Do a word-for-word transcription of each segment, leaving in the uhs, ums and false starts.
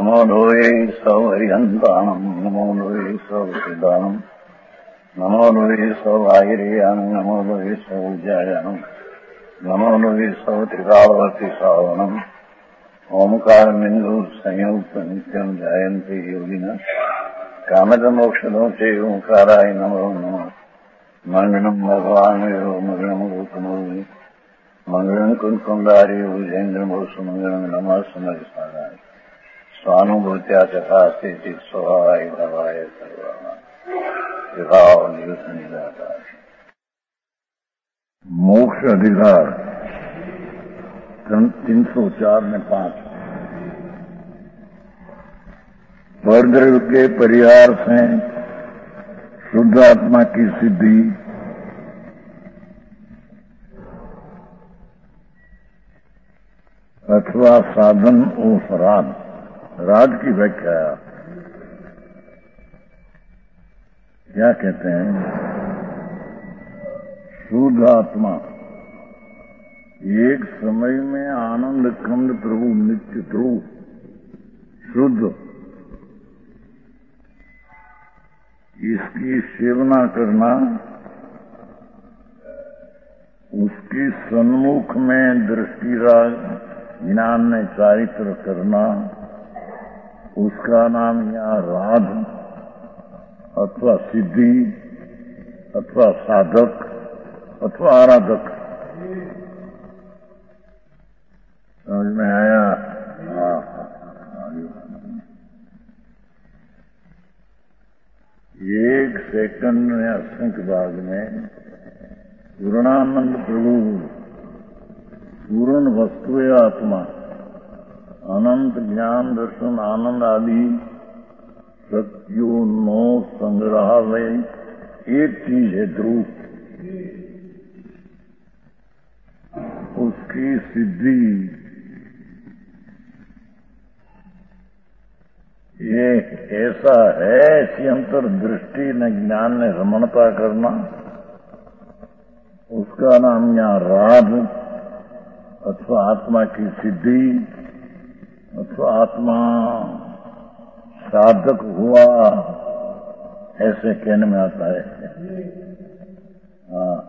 नमो लोये सौहरिहन्ताणम् नमो लोये सौहृदानम् नमो लोये सौभागिर्यानम् नमो लोये सौज्यायानम् नमो लोये सौत्रिकावती सावनम् ओंकारमिन्दु संयुक्त नित्यम् जायन्ते योगिनः कामदमोक्षदो च ओंकाराय नमो नमः मंगलम् भगवान् मंगलम् गौतमोऽवि मंगलम् कुंकुमधारी भुजेन्द्रमोसु मंगलम् नमः समरसाराय स्वानुभूत्या तथा स्थिति स्वभावाय भवाय सर्वाणाम् विभाव निरुद्ध निराकार। मोक्ष अधिकार तीन सौ चार में पांच परद्रव्य के परिहार से शुद्ध आत्मा की सिद्धि अथवा साधन उस राज राज की व्याख्या क्या कहते हैं? शुद्ध आत्मा एक समय में आनंद खंड प्रभु नित्य ध्रुव शुद्ध इसकी सेवना करना, उसकी सन्मुख में दृष्टि राग ज्ञान में चारित्र करना, उसका नाम यहाँ राध अथवा सिद्धि अथवा साधक अथवा आराधक। समझ में आया? हाँ एक सेकंड में असंख्य भाग में पूर्णानंद प्रभु पूर्ण वस्तु आत्मा अनंत ज्ञान दर्शन आनंद आदि शक्तियों नौ संग्रहालय एक चीज है ध्रुव, उसकी सिद्धि ये ऐसा है, ऐसी अंतर्दृष्टि न ज्ञान ने रमणता करना, उसका नाम यहाँ राध अथवा आत्मा की सिद्धि अथवा आत्मा साधक हुआ ऐसे कहने में आता है। हाँ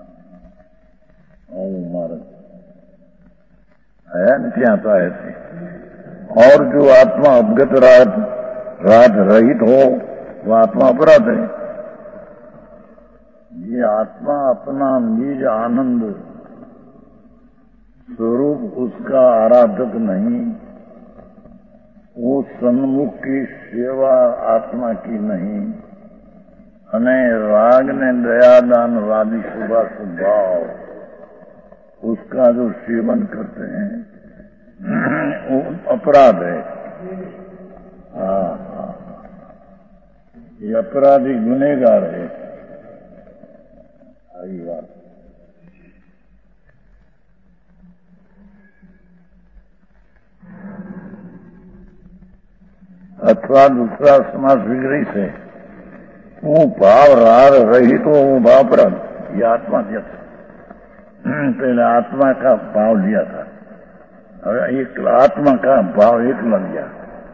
महाराज है न क्या आता है ऐसे। और जो आत्मा अवगत राज राज रहित हो वह आत्मा अपराध है। ये आत्मा अपना निज आनंद स्वरूप उसका आराधक नहीं, वो सन्मुख की सेवा आत्मा की नहीं, अने राग ने दयादान वादी शुभा स्वभाव उसका जो सेवन करते हैं वो अपराध है। हाँ ये अपराधी गुनहगार है। आई बात अथवा दूसरा समाज विग्रही से वो भाव राग रही तो वो भाव अपराध ये आत्मा दिया था। पहले आत्मा का भाव लिया था, अब एक आत्मा का भाव एक लग गया।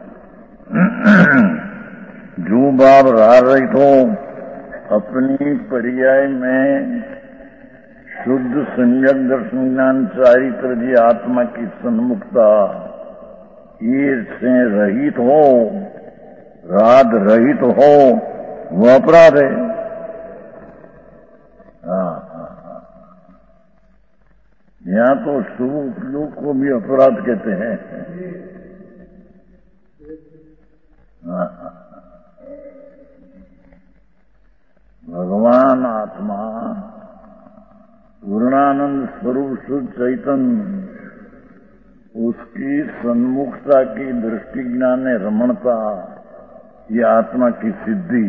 जो भाव राग रहित हो अपनी पर्याय में शुद्ध संयम दर्शन ज्ञान चारित्र जी आत्मा की सन्मुखता ये से रहित हो, राध रहित हो, वो अपराध है। हाँ यहाँ तो शुभ लोग को भी अपराध कहते हैं। भगवान आत्मा पूर्णानंद स्वरूप शुद्ध चैतन्य उसकी सन्मुखता की दृष्टि ज्ञान ने रमणता ये आत्मा की सिद्धि,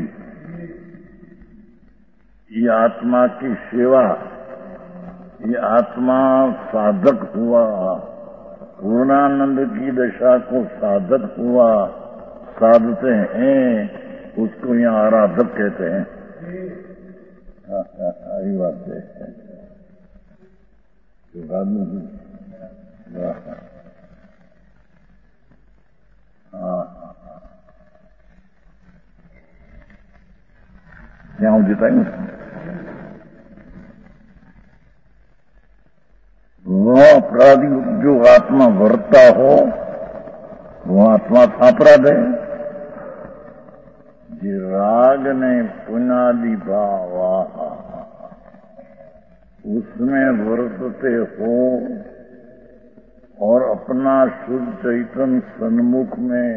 ये आत्मा की सेवा, ये आत्मा साधक हुआ, पूर्णानंद की दशा को साधक हुआ, साधते हैं उसको यहाँ आराधक कहते हैं। यही बात है। हाँ ત્યાં સુધી થાય ને वो अपराधी जो आत्मा वर्ता हो वो आत्मा अपराध है। જે राग ने पुनादि भावा उसमें वर्तते हो और अपना शुद्ध चैतन्य सन्मुख में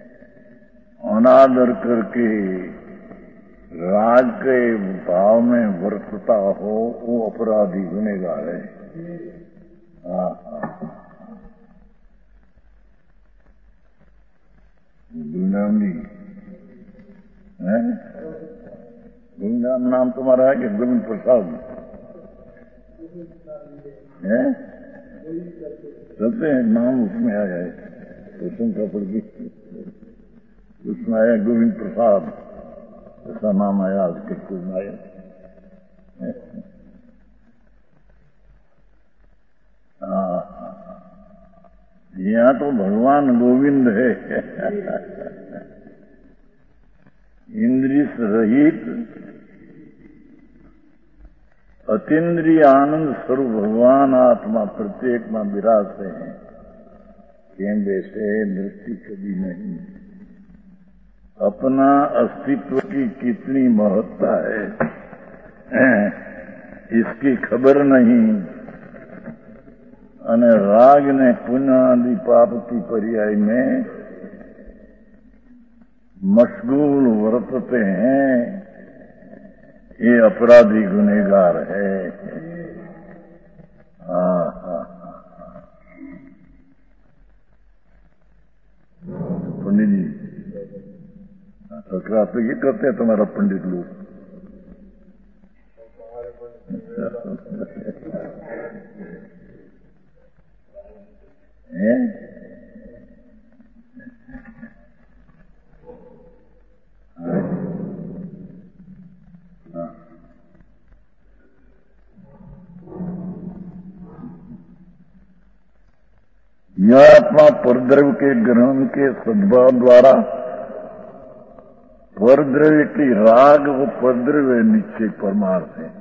अनादर करके राग के भाव में वर्तता हो वो अपराधी गुनहगार है। हाँ गुरुनाम जी है, गुरुनाम नाम तुम्हारा है कि गोविंद प्रसाद है? चलते हैं नाम उसमें आया है रोशन कपड़ की, उसमें आया गोविंद प्रसाद, ऐसा नाम आया आज के कुछ आया। हाँ यहाँ तो भगवान गोविंद है इंद्रिय रहित अतीन्द्रिय आनंद स्वरूप भगवान आत्मा प्रत्येक में विराजते हैं। केम वैसे दृष्टि कभी नहीं, अपना अस्तित्व की कितनी महत्ता है इसकी खबर नहीं। અને રાગ ને પુનાદि पाप की पर्याय में मशगूल वर्तते हैं, ये अपराधी गुनहगार है। हाँ हाँ पंडित जी सरकार तो ये करते हैं तुम्हारा पंडित लोग है? हाँ। हाँ। यह आत्मा परद्रव्य के ग्रहण के सद्भाव द्वारा परद्रव्य की राग व परद्रव्य निश्चय परमार्थ है।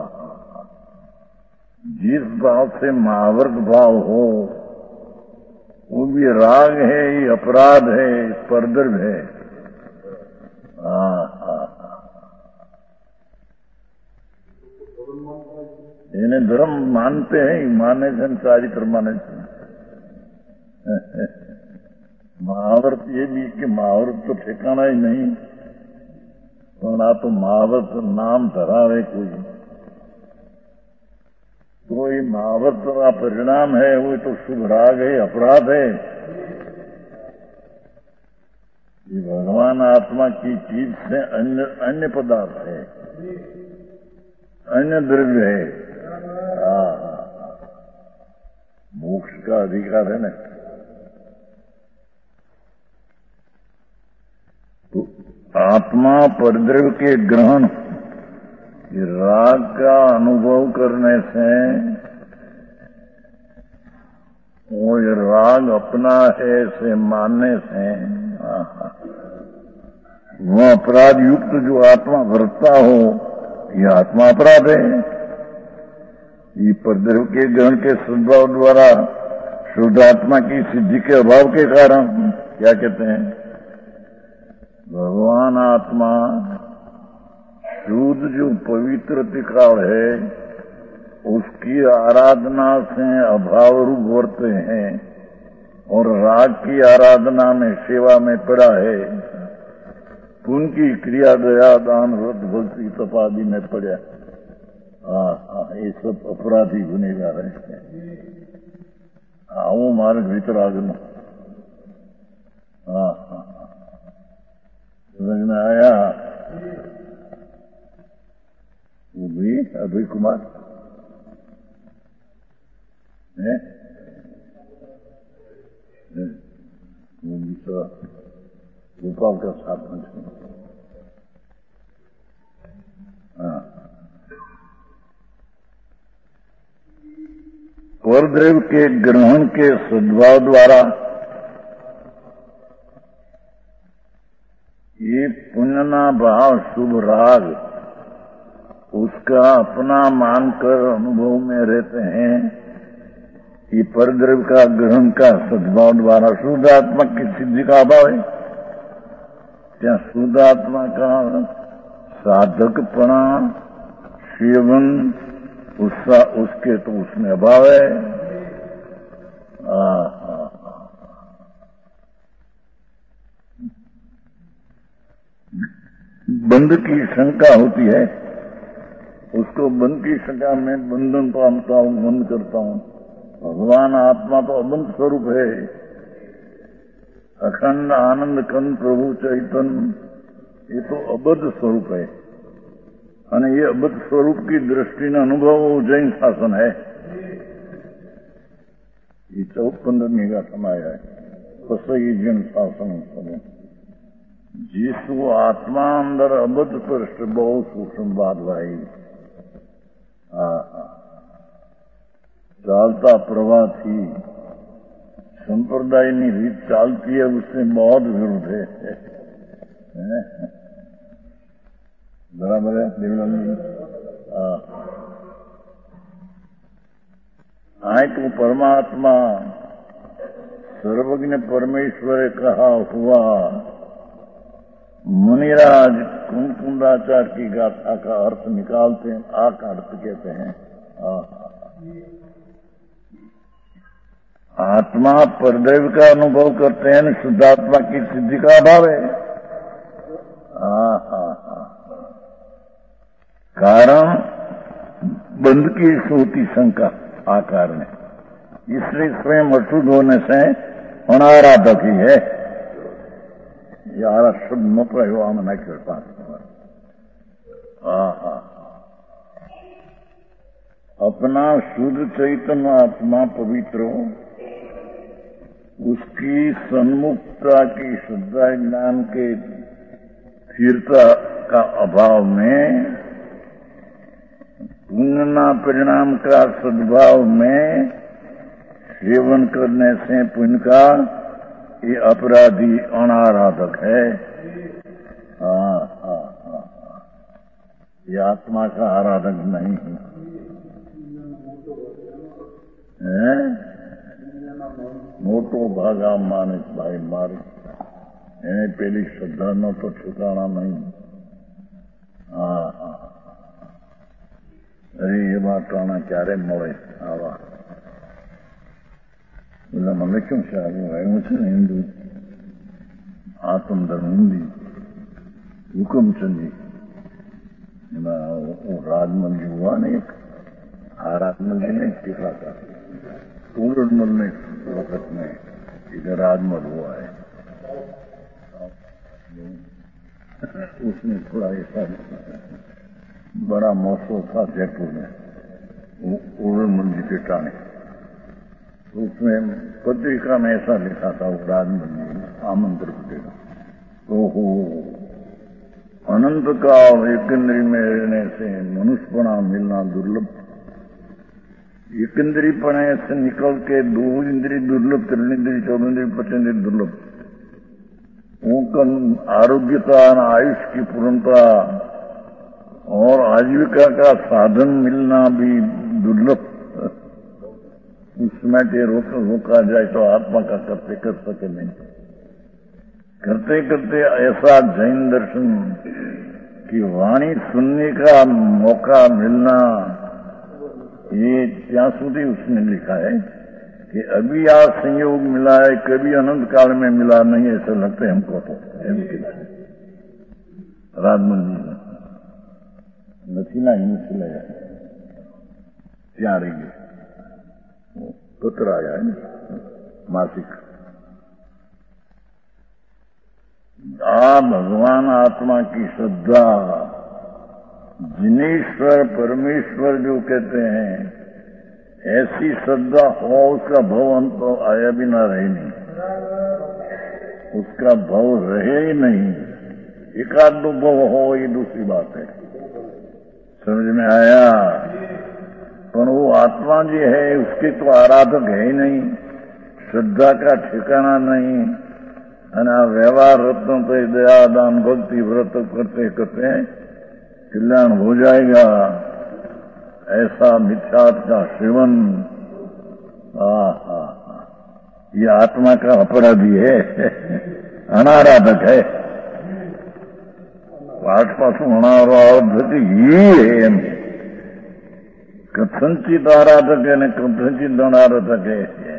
जिस भाव से महावर्त भाव हो वो भी राग है, ये अपराध है, परद्रव्य है। हाँ हाँ इन्हें धर्म मानते हैं, माने जन चारित्र माने महावर्त ये भी कि महावर्त तो ठिकाना ही नहीं, तो ना तो महावर्त नाम धरावे कोई, कोई महावर्त का परिणाम है वो तो शुभ राग है, अपराध है। ये भगवान आत्मा की चीज से अन्य अन्य पदार्थ है, अन्य द्रव्य है। हाँ मोक्ष का अधिकार है ना। तो आत्मा परद्रव्य के ग्रहण राग का अनुभव करने से वो ये राग अपना है से मानने से वो अपराध युक्त जो आत्मा वर्तता हो ये आत्मा अपराध है। ये परद्रव्य के ग्रहण के सद्भाव द्वारा शुद्ध आत्मा की सिद्धि के अभाव के कारण क्या कहते हैं, भगवान आत्मा शुद्ध जो पवित्र त्रिकाल है उसकी आराधना से अभाव रूप वर्ते हैं और राग की आराधना में सेवा में पड़ा है, पुण्य की क्रिया दया दान व्रत भक्ति तपादि में पड़ा। हाँ हाँ ये सब अपराधी गुनहगार है। आओ मार्ग भीतर आगना। हाँ हाँ समझ में आया। वो भी अभय कुमार है, वो भी तो गोपाल का साथ में। हाँ परद्रव्य के ग्रहण के सद्भाव द्वारा ये पुण्यना भाव शुभ राग उसका अपना मानकर अनुभव में रहते हैं। ये परद्रव्य का ग्रहण का सद्भाव द्वारा शुद्ध आत्मा की सिद्धि का अभाव है। क्या शुद्ध आत्मा का साधकपना सेवन उसका उसके तो उसमें अभाव है। आ, आ, आ, बंध की शंका होती है, उसको बंध की शंका में बंधन पाता हूं, बंद करता हूं। भगवान आत्मा तो अबंध स्वरूप है, अखंड आनंद खंड प्रभु चैतन्य, ये तो अबद्ध स्वरूप है। અને એ અબદ્ધ સ્વરૂપ की दृष्टि ने अनुभव जैन शासन है। ये चौथ पंद्रहवीं गाथा आया है, कसई जैन शासन समय जिसको आत्मा अंदर अबद्ध स्पष्ट बहुत सूक्ष्म बात भाई। चालता प्रवाह थी संप्रदाय ની રીત ચાલતી है, उससे बहुत विरोध है, है? बराबर है देवलाल जी। आए तो परमात्मा सर्वज्ञ परमेश्वर कहा हुआ मुनिराज कुंकुंडाचार्य की गाथा का अर्थ निकालते हैं, आ का अर्थ कहते हैं। आ, आत्मा परदैव का अनुभव करते हैं, शुद्धात्मा की सिद्धि का अभाव है। हा हा हा कारण बंध की सोती शंका आकार में, इसलिए स्वयं अशुद्ध होने से अनाराधक ही है। यार शुद्ध न प्रयो हम नहीं कर पाते। अपना शुद्ध चैतन्य आत्मा पवित्र हो, उसकी सन्मुखता की शुद्ध ज्ञान के स्थिरता का अभाव में, पुण्य परिणाम का सद्भाव में सेवन करने से पुण्य का ये अपराधी अनाराधक है। हाँ हाँ हाँ, ये आत्मा का आराधक नहीं है। मोटो भागा मानिस भाई मारे, એને પેલી શ્રદ્ધાનો તો ઠેકાણા નહીં। હા હા, અરે એવા ટાણા ક્યારે મળે આવા? એટલે મને શું છે, આવ્યું આવ્યું છે ને હિન્દુ આત્મધર્મ હિન્દી હુકમચંદી, એમાં રાજમલજી हुआ ને एक, આ રાજમલજી ने टीकाकार पूर्णमल ने वक्त में इधर राजमल हुआ है, उसने थोड़ा ऐसा बड़ा मौसम था जयपुर में, पूर्णमल जी के टाने, तो उसमें पत्रिका में ऐसा लिखा था, वो राजमल जी आमंत्रित देगा तो हो अनंत काल एक इंद्री में रहने से मनुष्यपना मिलना दुर्लभ, एक इंद्री पने से निकल के दो इंद्री दुर्लभ, तीन इंद्री, चौदह इंद्री, पच्चीस इंद्री दुर्लभ, उनका आरोग्यता आयुष की पूर्णता और आजीविका का साधन मिलना भी दुर्लभ। उसमें के रोक रोका जाए तो आत्मा का करते कर सके नहीं, करते करते ऐसा जैन दर्शन की वाणी सुनने का मौका मिलना, ये ત્યાં સુધી उसने लिखा है कि अभी आज संयोग मिला है, कभी अनंत काल में मिला नहीं, ऐसा लगता है हमको। तो राजमल जी નથી ના હિંસલે ત્યાં રહી ગયું, પત્ર આયા है मासिक। आ भगवान आत्मा की श्रद्धा, जिनेश्वर परमेश्वर जो कहते हैं, ऐसी श्रद्धा हो, उसका भव अंत तो आया भी ना रहे नहीं, उसका भव रहे ही नहीं। एकाध दो भव हो ये दूसरी बात है, समझ में आया? पर वो आत्मा जी है, उसके तो आराधक है ही नहीं, श्रद्धा का ठिकाना नहीं, है ना। व्यवहार रत्न तो दया दान भक्ति व्रत करते करते कल्याण हो जाएगा, ऐसा मिथ्यात का सेवन। हाँ हाँ हाँ, ये आत्मा का अपराधी है, अनाराधक है। आसपास अनाराधक ही है, कथनचित आराधक है न कथनचित अनाराधक है।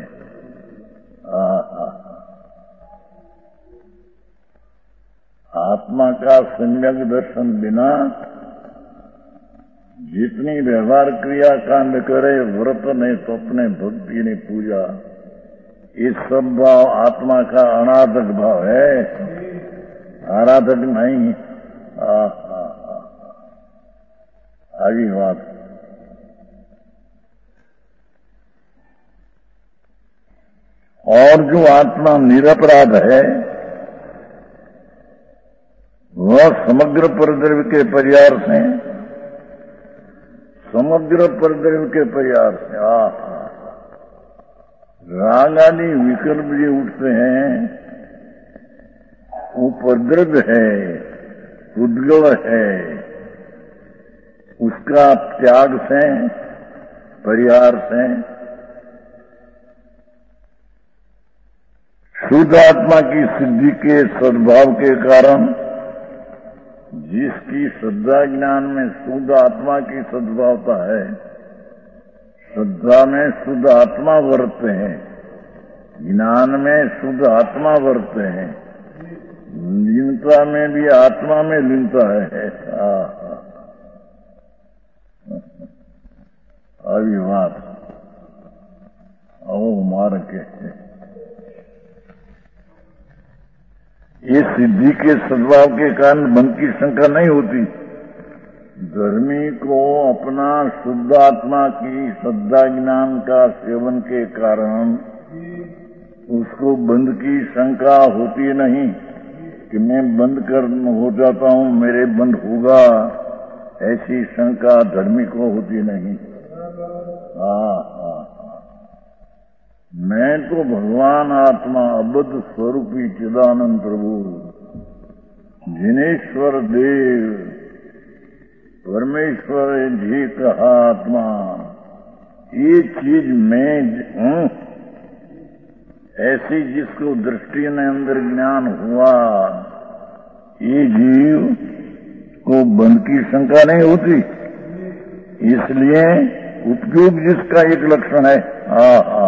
आत्मा का सम्यक दर्शन बिना जितनी व्यवहार क्रिया कांड करे, व्रत ने, स्वप्ने, भक्ति ने, पूजा, ये सब भाव आत्मा का अनाराधक भाव है, आराधक नहीं। आ, आ, आ, आगे बात। और जो आत्मा निरपराध है वह समग्र परद्रव्य के परिहार से, समग्र परद्रव्य के परिहार से, आ राग आदि विकल्प जो उठते हैं वो परद्रव्य है, उद्गल है, उसका त्याग से, परिहार से शुद्ध आत्मा की सिद्धि के सद्भाव के कारण, जिसकी श्रद्धा ज्ञान में शुद्ध आत्मा की सद्भावता है, श्रद्धा में शुद्ध आत्मा वर्तते हैं, ज्ञान में शुद्ध आत्मा वर्तते हैं, लीनता में भी आत्मा में लीनता है। अभिवाद ओ मार के ये सिद्धि के सद्भाव के कारण मन की शंका नहीं होती। धर्मी को अपना शुद्ध आत्मा की श्रद्धा ज्ञान का सेवन के कारण उसको बंद की शंका होती नहीं कि मैं बंद कर हो जाता हूं, मेरे बंद होगा, ऐसी शंका धर्मी को होती नहीं। हाँ हाँ, मैं तो भगवान आत्मा अबद्ध स्वरूपी चिदानंद प्रभु जिनेश्वर देव परमेश्वर जी कहा आत्मा, ये चीज मैं हूं, ऐसी जिसको दृष्टि ने अंदर ज्ञान हुआ, ये जीव को बंद की शंका नहीं होती। इसलिए उपयोग जिसका एक लक्षण है, हा हा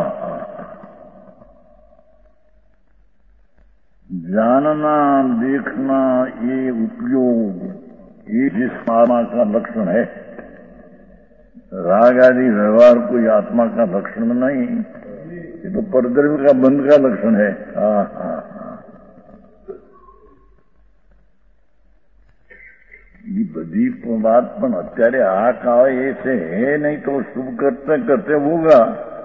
जानना देखना, ये उपयोग, ये जिस आत्मा का लक्षण है। राग आदि व्यवहार कोई आत्मा का लक्षण नहीं, ये तो परद्रव्य का बंध का लक्षण है। हाँ हाँ हाँ, ये बड़ी बात पण અત્યારે આ કાવે એ છે હે નહીં તો શુભ કરતે કરતે होगा।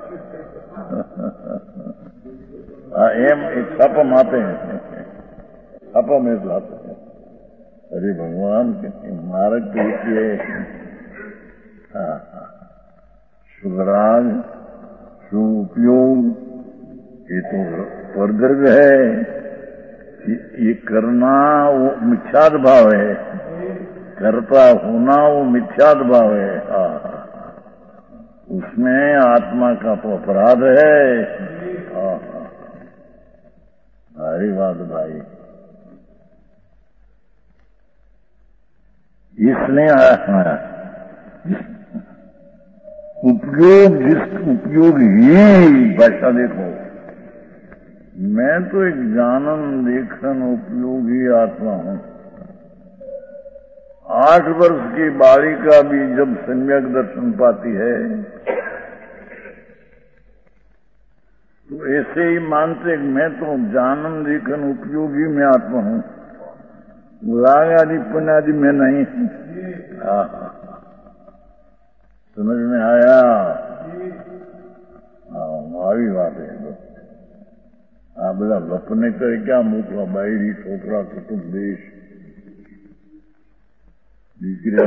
एम एक छापम आते हैं, छापा में लाते हैं। अरे भगवान के मार्ग के लिए शुभराग शुभ उपयोग ये तो परद्रव्य है, ये करना वो मिथ्याद भाव है, करता होना वो मिथ्याद भाव है। हाँ, उसमें आत्मा का तो अपराध है। हाँ, हरी बात भाई, इसलिए उपयोग, जिस उपयोग ही भाषा देखो, मैं तो एक जानन देखन उपयोगी आत्मा हूं। आठ वर्ष की बालिका भी जब सम्यक दर्शन पाती है तो ऐसे ही मानते मैं तो जानन देखन उपयोगी में आत्मा हूं, राग आदि पुण्य आदि में नहीं। समझ में आया? આવી વાત है। આ બધા વપને કરે ક્યાં મૂકવા, બાયરી છોકરા કુટુંબ દેશ દીકરા,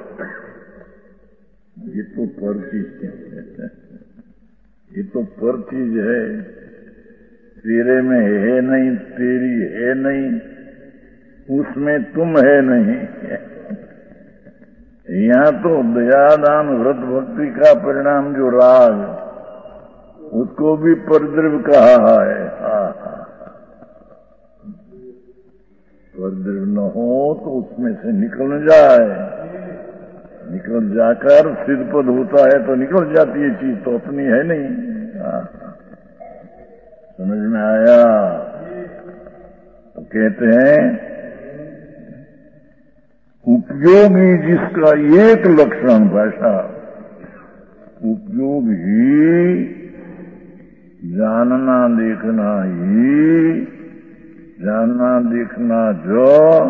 ये तो पर चीज है, ये तो पर चीज है। तेरे में है नहीं, तेरी है नहीं, उसमें तुम है नहीं। यहाँ तो दयादान व्रत भक्ति का परिणाम जो राग, उसको भी परद्रव्य कहा है। परद्रव्य न हो तो उसमें से निकल जाए, निकल जाकर सिद्धपद होता है तो निकल जाती है चीज, तो अपनी है नहीं। हाँ, समझ में आया? तो कहते हैं उपयोगी जिसका एक लक्षण, भाषा उपयोग ही जानना देखना ही, जानना देखना जो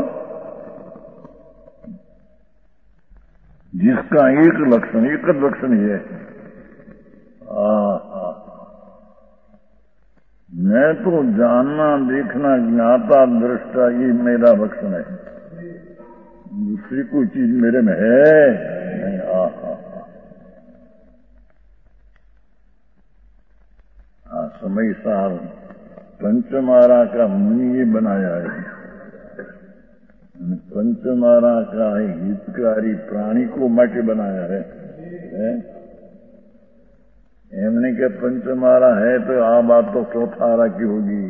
जिसका एक लक्षण, एक लक्षण ही है। मैं तो जानना देखना ज्ञाता दृष्टा ये मेरा लक्षण है, दूसरी कोई चीज मेरे में है नहीं। आ, आ, आ, समय साल पंचमारा का मुनि ये बनाया है, पंचमारा का हितकारी प्राणी को माटे बनाया है, है? एमने के पंचमारा है तो आ बात तो चौथारा की होगी।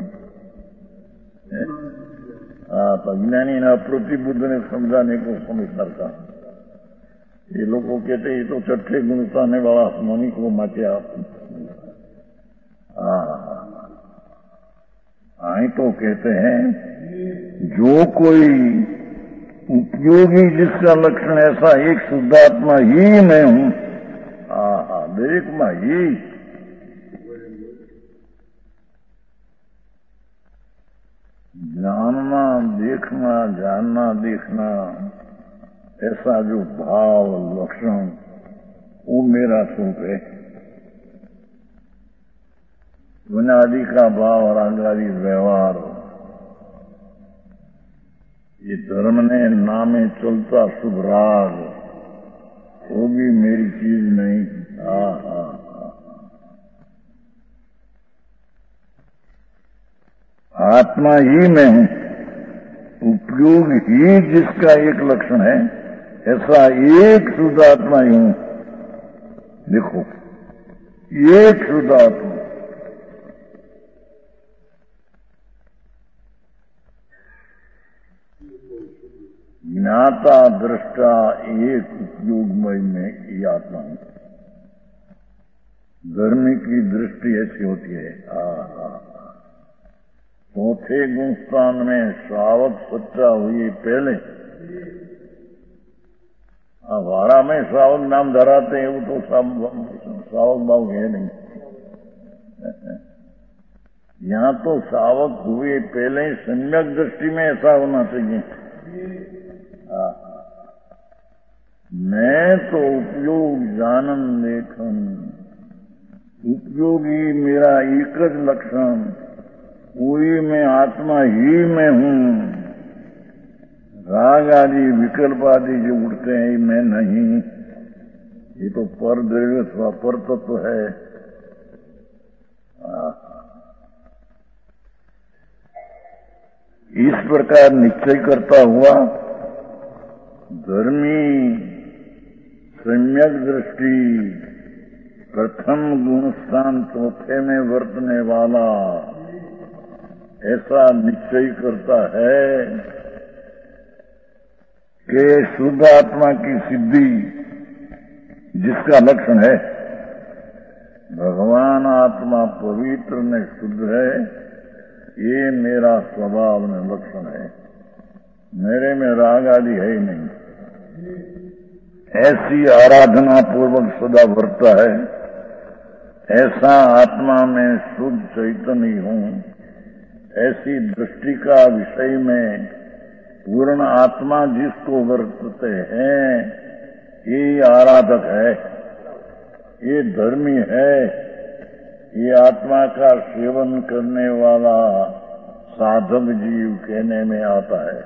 आप अज्ञानी ना प्रतिबुद्ध ने समझाने को समझदार का, ये लोग को कहते ये तो छठे गुणसाने वाला मुनि को माटे आप। आई तो कहते हैं जो कोई उपयोगी जिसका लक्षण ऐसा एक शुद्धात्मा ही मैं हूं, हाँ देख मैं ही, जानना देखना जानना देखना ऐसा जो भाव लक्षण वो मेरा स्वरूप है। बुनियादी का भाव और आगारी व्यवहार ये धर्म ने नामे चलता शुभ राग, वो भी मेरी चीज नहीं। हा हा आत्मा ही मैं हूं, उपयोग ही जिसका एक लक्षण है, ऐसा एक शुद्ध आत्मा ही हूं। देखो एक शुद्ध आत्मा, ज्ञाता दृष्टा एक उपयोगमय में ये आत्मा है। धर्म की दृष्टि ऐसी होती है। चौथे गुणस्थान में श्रावक सच्चा हुई पहले, वाड़ा में श्रावक नाम धराते हैं, वो तो श्रावक भाव है नहीं। यहाँ तो श्रावक हुए पहले सम्यक दृष्टि में ऐसा होना चाहिए। मैं तो उपयोग जानन लेखन, उपयोगी मेरा एक ज लक्षण, वही मैं आत्मा ही मैं हूं। राग आदि विकल्प आदि जो उठते हैं मैं नहीं, ये तो पर द्रव्य स्वपर तत्व है। इस प्रकार निश्चय करता हुआ धर्मी सम्यक दृष्टि प्रथम गुणस्थान चौथे में वर्तने वाला ऐसा निश्चय करता है कि शुद्ध आत्मा की सिद्धि जिसका लक्षण है, भगवान आत्मा पवित्र में शुद्ध है, ये मेरा स्वभाव में लक्षण है। मेरे में राग आदि है ही नहीं। ऐसी आराधना पूर्वक सदा वर्ता है, ऐसा आत्मा में शुद्ध चैतन्य हूं, ऐसी दृष्टि का विषय में पूर्ण आत्मा जिसको वर्तते हैं, ये आराधक है, ये धर्मी है, ये आत्मा का सेवन करने वाला साधक जीव कहने में आता है।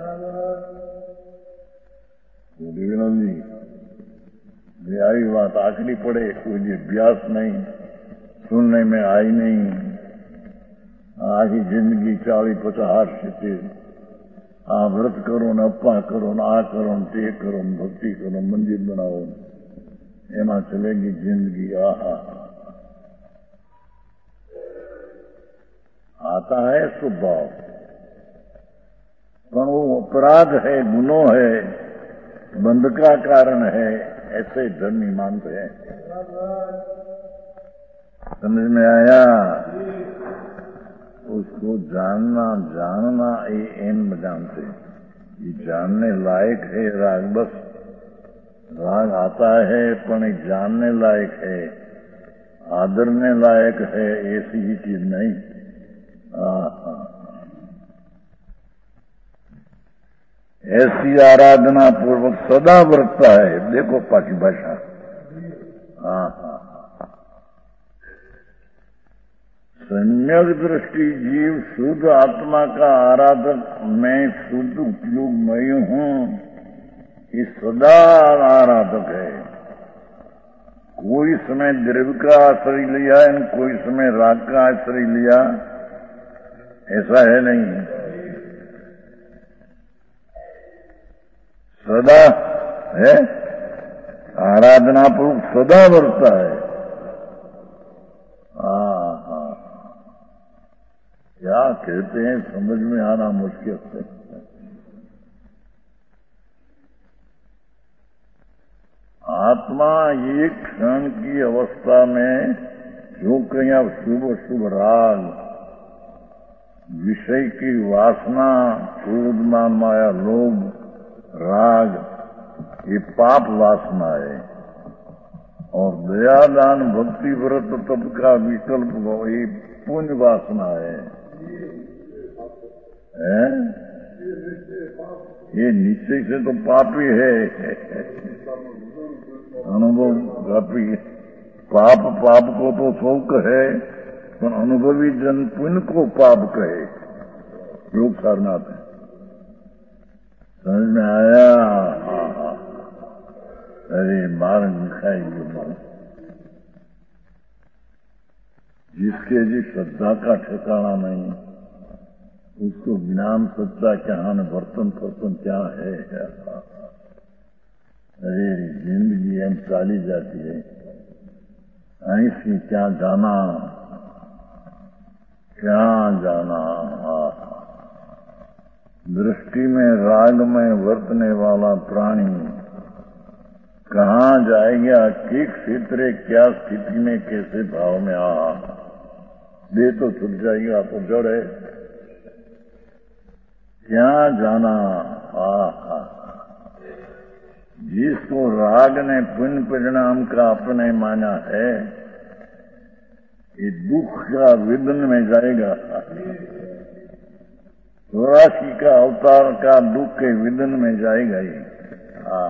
जी आई बात आखिरी पड़े, कोई अभ्यास नहीं, सुनने में आई नहीं। आखिरी जिंदगी चालीस पचास से आ व्रत करो ने अप्पा करो ने आ करो ने ते करो ने भक्ति करो मंदिर बनाओ एमा चलेगी जिंदगी। आहा आता है स्वभाव, पर वो अपराध है, गुनो है, बंध का कारण है, ऐसे धर्मी मानते हैं। समझ में आया? उसको जानना जानना ये एन जानते, ये जानने लायक है राग। बस राग आता है पण जानने लायक है, आदरने लायक है, ऐसी ही चीज नहीं। आहा ऐसी आराधना पूर्वक सदा बरतता है। देखो पाकी भाषा। आहा सम्यक दृष्टि जीव शुद्ध आत्मा का आराधक, मैं शुद्ध उपयोग मैं हूं, ये सदा आराधक है। कोई समय द्रव्य का आश्रय लिया है, कोई समय राग का आश्रय लिया, ऐसा है नहीं। सदा है आराधना पूर्वक सदा बरतता है। क्या कहते हैं समझ में आना मुश्किल है। आत्मा एक क्षण की अवस्था में जो कहीं शुभ शुभ राग, विषय की वासना, क्रोध मान माया लोभ राग, ये पाप वासना है। और दया दान भक्ति व्रत तप का विकल्प ये पुण्य वासना है। है? ये निश्चय से तो पापी है, अनुभव पापी। पाप पाप को तो शौक है, पर अनुभवी जन पुण्य को पाप कहे। योग सारनाथ है। समझ में आया? अरे मार्ग दिखाएगी मार्ग। जिसके जी श्रद्धा का ठिकाना नहीं, उसको ज्ञान सच्चा क्या है, बर्तन फर्तन क्या है। अरे जिंदगी एम चाली जाती है, ऐसी क्या जाना, क्या जाना। दृष्टि में राग में वर्तने वाला प्राणी कहाँ जाएगा, किस क्षेत्र क्या स्थिति में कैसे भाव में आ, दे तो छुट जाएगा तो जड़ है, क्या जाना। आ जिसको राग ने पुण्य परिणाम का अपने माना है, ये दुख का विघ्न में जाएगा। चौरासी का अवतार का दुख के विघ्न में जाएगा ये। हाँ,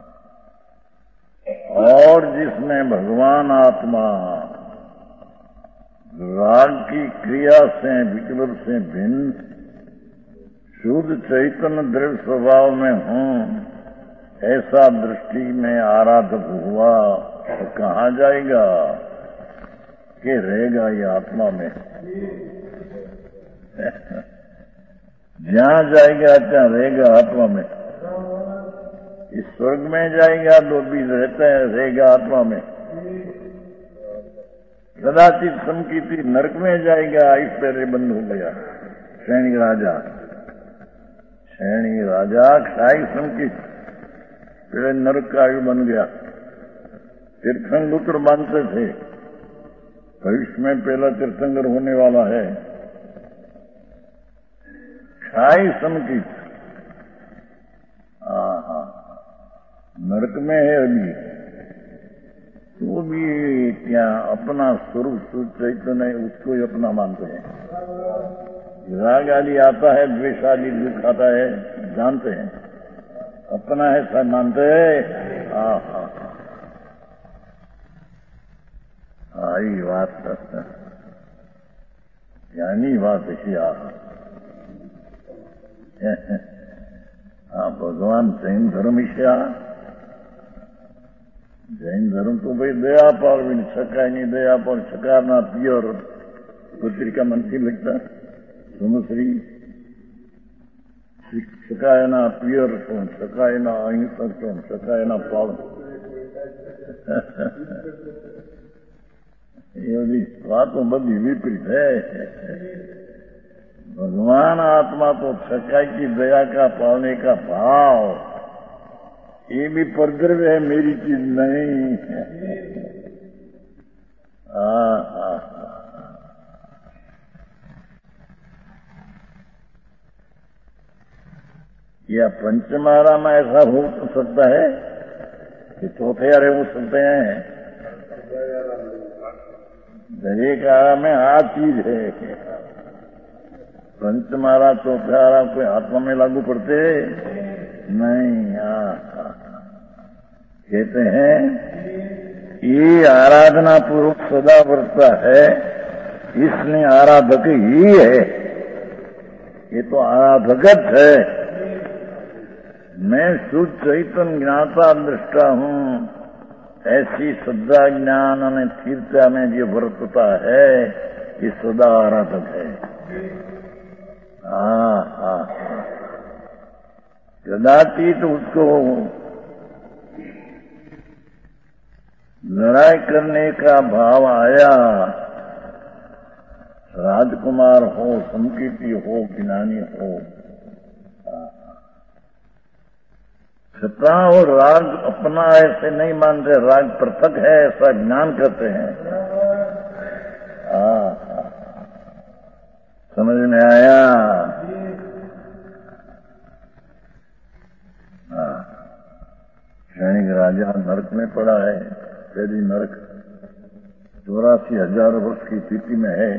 और जिसमें भगवान आत्मा राग की क्रिया से विकल्प से भिन्न शुद्ध चैतन्य द्रव्य स्वभाव में हूं, ऐसा दृष्टि में आराधक हुआ तो कहाँ जाएगा कि रहेगा ये आत्मा में। जहां जाएगा ત્યાં रहेगा आत्मा में। इस स्वर्ग में जाएगा तो भी रहता है, रहेगा आत्मा में। कदाचित समकीर्ति नरक में जाएगा, इस पहले बंद हो गया। श्रेणी राजा श्रेणी राजा क्षाई समकीर्ति पहले नरक का आयु बन गया। तीर्थंकर मानते थे भविष्य में पहला तीर्थंकर होने वाला है। क्षाई समकीर्ति हाँ नरक में है अभी, तो भी क्या अपना स्वरूप शुद्ध चैतन्य उसको ही अपना मानते हैं। राग आदि आता है, द्वेष आदि दुख आता है, जानते हैं अपना है, सब मानते हैं। हाँ हाँ हाँ ये बात यानी बात है। हाँ भगवान जैन धर्म ईशा, जैन धर्म तो भाई दया पर भी छका नहीं, दया पर छकारना पियर पत्रिका मन की लगता सुमश्री શકાય ના પિયર છું, શકાય ના અહિંસક છું, શકાય ના પાવન. ये बड़ी बातों बड़ी विपरीत है. भगवान आत्मा तो सच्चाई की दया का पाने का भाव, ये भी परद्रव्य है, मेरी चीज नहीं है. हाँ हाँ या पंचमारा में ऐसा हो सकता है कि चौथे आरे हो सकते हैं. दरेक आरा में आ चीज है. पंचमारा चौथारा कोई आत्मा में लागू पड़ते नहीं. हाँ कहते हैं ये आराधना पूर्वक सदा वर्ता है, इसलिए आराधक ही है. ये तो आराधकत है. मैं शुद्ध चैतन्य ज्ञाता दृष्टा हूँ. ऐसी श्रद्धा ज्ञान और तीर्थता में जो वर्तता है, ये सदा आराधक है. हाँ हाँ कदाचित उसको लड़ाई करने का भाव आया, राजकुमार हो, संकीर्ति हो, ज्ञानी हो, छता और राग अपना ऐसे नहीं मानते, राग पृथक है ऐसा ज्ञान करते हैं. हाँ समझ में आया. हाँ क्षणिक राजा नरक में पड़ा है. पहली नरक चौरासी हजार वर्ष की स्थिति में है.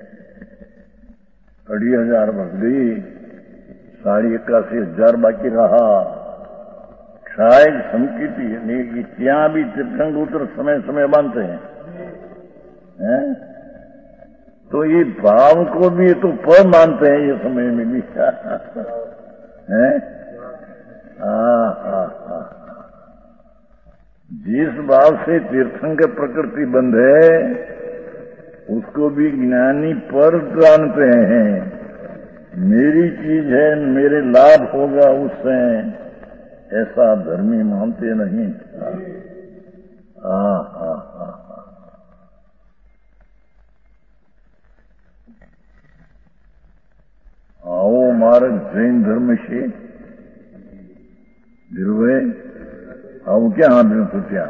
अढ़ी हजार वर्ष गई, साढ़े इक्यासी हजार बाकी रहा. शायद संकीर्ति नहीं, ત્યાં भी तीर्थंग उतर समय समय बांधते हैं, हैं? तो ये भाव को भी ये तो पर मानते हैं ये समय में भी. हैं? हाँ हाँ हाँ जिस भाव से तीर्थंकर प्रकृति बंध है, उसको भी ज्ञानी पर जानते हैं. मेरी चीज है, मेरे लाभ होगा उससे, ऐसा धर्मी मानते नहीं. हाँ हाँ हाँ आओ मार्ग जैन धर्म से गिरवे आओ क्या हाथ में क्या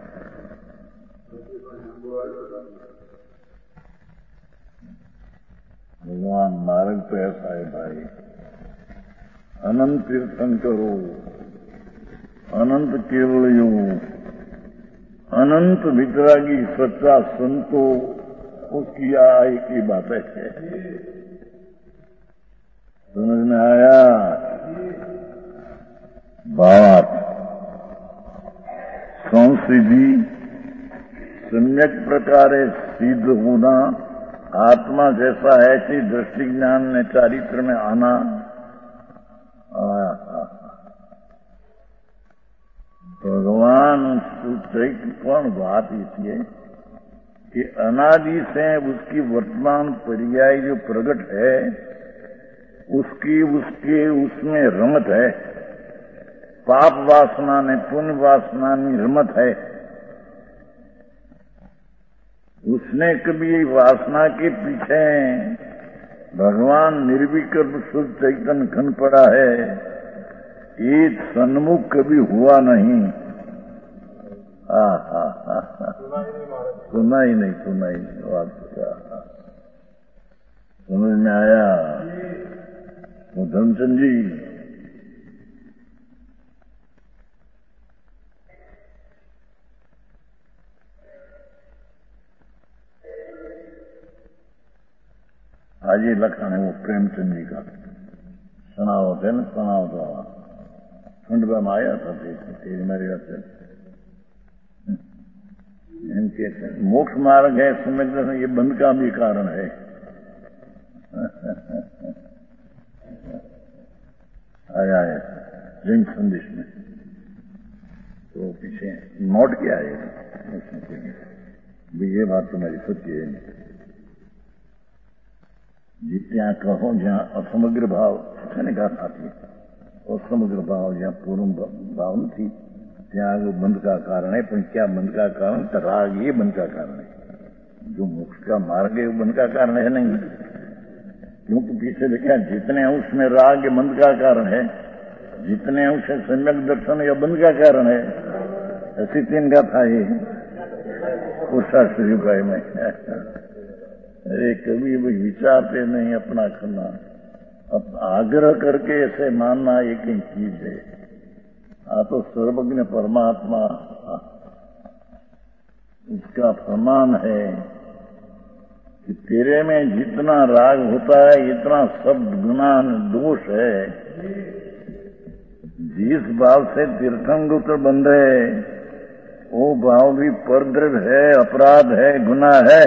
भगवान मार्ग तो ऐसा है भाई. अनंत तीर्थंकरो, अनंत केवल योग, अनंत वितरागी सच्चा संतो, उसकी आय की बातें है. समझ में आया बात. संसिद्धि सम्यक प्रकारे सिद्ध होना, आत्मा जैसा ऐसी दृष्टि ज्ञान ने चारित्र में आना. भगवान चैत्र कौन बात इसलिए कि अनादि से उसकी वर्तमान पर्याय जो प्रकट है, उसकी उसके उसमें रमत है. पाप वासना ने पुण्य वासना में रमत है. उसने कभी वासना के पीछे भगवान निर्विकल्प शुद्ध चैतन्य घन पड़ा है, ये सन्मुख कभी हुआ नहीं. हा हा हा सुना ही नहीं, सुना ही नहीं. बात क्या समझ में आया. वो धर्मचंद जी आज ये लखन है वो प्रेमचंद जी का सुनावत है ना, सुनावत वाला खंडवा में आया था. तेरी मेरी से इनके मोक्ष मार्ग है समझने से ये बंद का भी कारण है. आया है जैन संदेश में, तो पीछे नोट किया है ये बात तुम्हारी सत्य है. जितना कहो जहां असमग्र भाव कहने का साथी और समग्र भाव જ્યાં પૂર્ણ ભાવ નથી ત્યાં આગળ બંધ का कारण है, पर क्या बंध का कारण? तो राग ये बंध का कारण है। जो मोक्ष का मार्ग है वो बंध का कारण है नहीं, क्योंकि पीछे देखा जितने अंश में राग बंध का कारण है, जितने अंश सम्यक दर्शन या बंध का कारण है। ऐसी तीन गाथा ये शास्त्री भाई में। अरे कभी भी विचारते नहीं अपना करना, अब आग्रह करके ऐसे मानना एक ही चीज है। आ तो सर्वज्ञ परमात्मा उसका फरमान है कि तेरे में जितना राग होता है इतना सब गुना दोष है। जिस भाव से तीर्थंकर बंधे वो भाव भी परद्रव है, अपराध है, गुना है।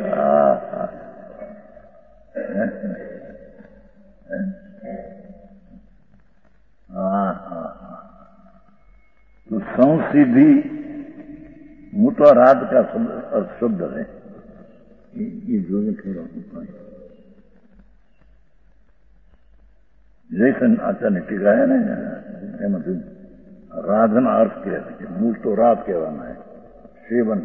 हाँ हाँ तो संसिद्धि मुतो रात का शब्द है। ये जो थोड़ा होता है जैसे आचार्य टीका है ना, मतलब राधन अर्थ कह मूल तो रात कहवाना है, सेवन।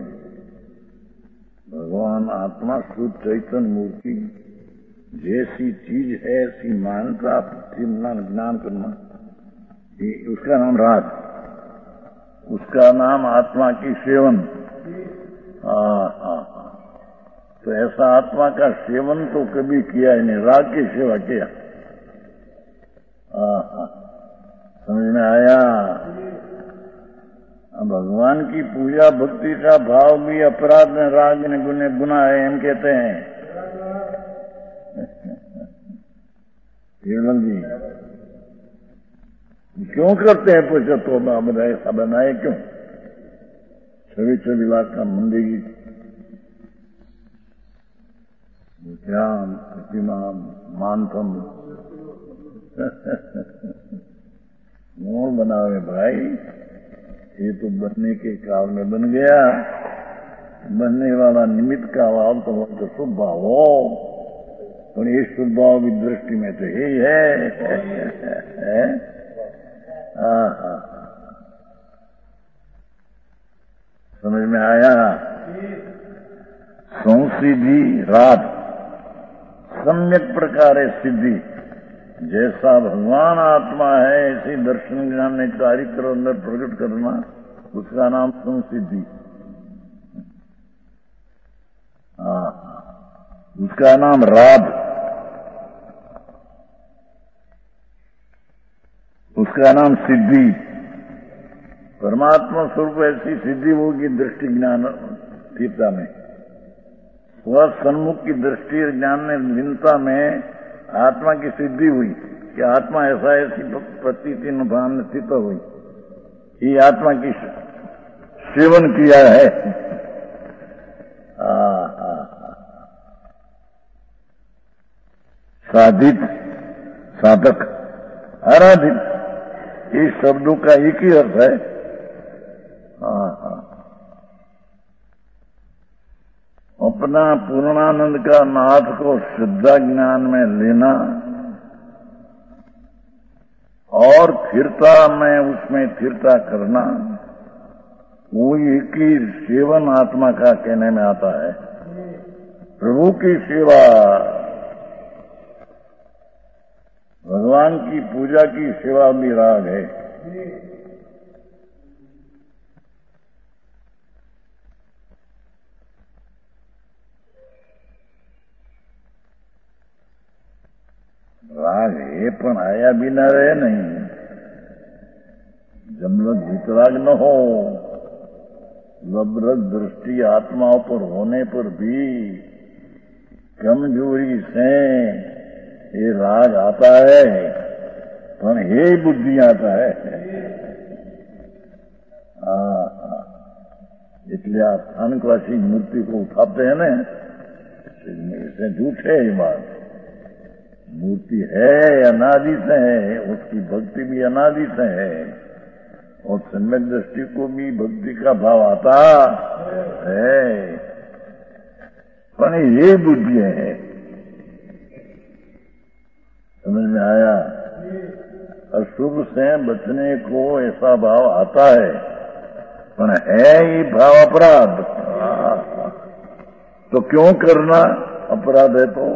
भगवान आत्मा शुद्ध चैतन्य मूर्ति जैसी चीज है ऐसी मान प्राप्त ज्ञान करना, उसका नाम राग, उसका नाम आत्मा की सेवन। हाँ हाँ तो ऐसा आत्मा का सेवन तो कभी किया ही नहीं, राग की सेवा किया। हाँ हाँ समझ में आया? भगवान की पूजा भक्ति का भाव भी अपराध में राग ने गुने गुना है, हम कहते हैं। जी क्यों करते हैं पूछो तो बताए ऐसा बनाए क्यों? छवि छवि लाख का मंदिर ध्यान प्रतिमा मानथम मोर बनावे भाई, ये तो बनने के काल में बन गया। बनने वाला निमित्त का भाव तो तो शुभ भाव हो, पर ये शुभ भाव भी दृष्टि में तो यही है। हाँ हाँ समझ में आया? संसिद्धि रात सम्यक प्रकार है सिद्धि। जैसा भगवान आत्मा है ऐसी दर्शन ज्ञान ने चारित्र अंदर प्रकट करना, उसका नाम संसिद्धि। हाँ उसका नाम राध, उसका नाम सिद्धि। परमात्मा स्वरूप ऐसी सिद्धि होगी दृष्टि ज्ञान तीर्था में। वह सन्मुख की दृष्टि ज्ञान ने लीनता में आत्मा की सिद्धि हुई कि आत्मा ऐसा ऐसी प्रतीति भान स्थित हुई। ये आत्मा की सेवन किया है। आ, आ, साधित साधक आराधित, इस शब्दों का एक ही अर्थ है। हाँ हाँ अपना पूर्णानंद का नाथ को शुद्धा ज्ञान में लेना और स्थिरता में उसमें स्थिरता करना, वो एक ही सेवन आत्मा का कहने में आता है। प्रभु की सेवा, भगवान की पूजा की सेवा भी राग है। राग है पण आया बिना रहे नहीं। जब लग वितराग न हो, लबरग दृष्टि आत्माओं पर होने पर भी कमजोरी से ये राग आता है, पर हे बुद्धि आता है। इसलिए आप स्थानकवासी मूर्ति को उठाते हैं ना, इससे झूठे ही बात। मूर्ति है अनादि से है, उसकी भक्ति भी अनादि से है, और सम्यक दृष्टि को भी भक्ति का भाव आता है, पर ये बुद्धि है। समझ में आया? अशुभ से बचने को ऐसा भाव आता है, पर है ये भाव अपराध, तो क्यों करना? अपराध है तो।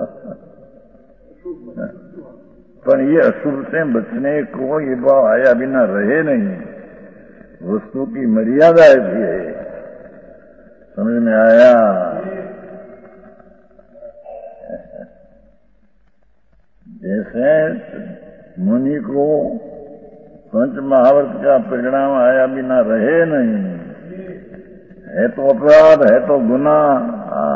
पर ये अशुभ से बचने को ये भाव आया बिना रहे नहीं, वस्तु की मर्यादा ऐसी है। समझ में आया? जैसे मुनि को पंच महावर्त का परिणाम आया बिना रहे नहीं, है तो अपराध, है तो गुनाह।